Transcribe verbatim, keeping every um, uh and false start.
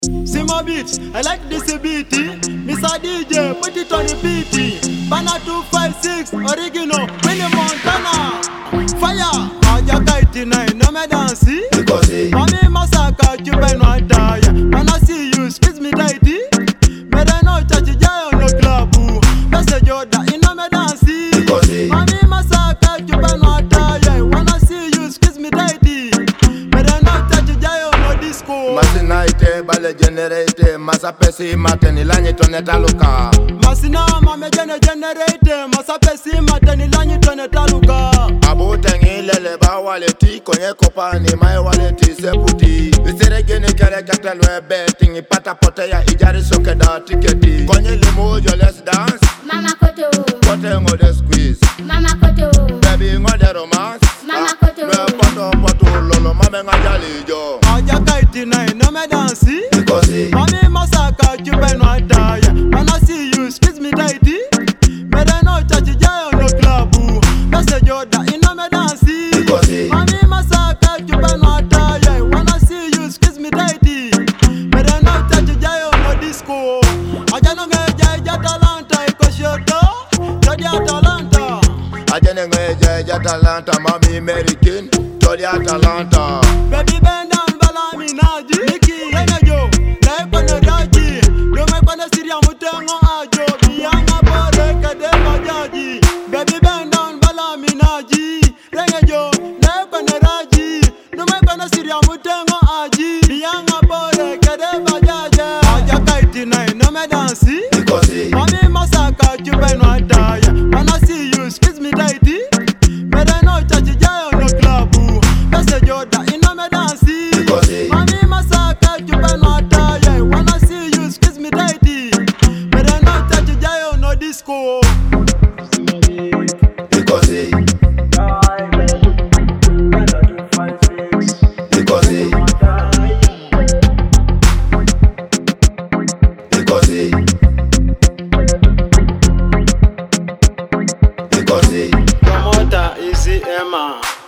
See my beats, I like this beat. Mister D J, put it on the beat. Bana two five six, original, Winnie Montana. Fire, Aja Kaiti nine, no me dance. Mami Masaka, you better not die. When I see you, squeeze me tighty. Me don't know touch you on the club. Message you that you know me dance. Mami Masaka, you better not die. When I see you, squeeze me tighty. Me don't know touch you on the disco. Masinaite, bale generate, masapesi mateni lanyi toneta luka. Masina mame gene generate, masapesi mateni lanyi toneta luka. Abutengi lele ba waleti, konye kopani mai waleti seputi. Isere gene kere katalwe betting, pata pote ya ijari soke da tiketi. Konye limo jo let's dance. Mama Koto, Pote ngo de squeeze. Mama Koto, Baby ngo de romance. Mama Koto, Me poto poto lolo mame nga jali jo. Aja Kaiti nine, no me dance. Mami Masaka, you better not die. When I see you, squeeze me tighty. Me don't know touch you on the club. Message you that you know me dance. Mami Masaka, you better not die. When I see you, squeeze me tighty. Me don't know touch you on the disco. Aja no me jai Atalanta, iko shoto. Jodi Atalanta. Ajene ngeje jatalanta mami American. Toli Atalanta. Baby bend down, bala mi naji. Niki, lenga jo, na eko ne daji. Yo me kone siria mutengo ajo. Biyanga bore kade bajaji. Baby bend down, bala mi naji. Lenga jo, na eko ne daji. Yo me kone siria mutengo aji. Biyanga bore kade bajaji. Aja Kaiti nine, no me dansi. Mami Masaka, you better not die. When I see you, squeeze me tighty. Me don't know touch you on the club. Message you that you know me dance. Mami Masaka, you better not die. When I see you, squeeze me tighty. Me don't know touch you on the disco. Promoter Easy Emma.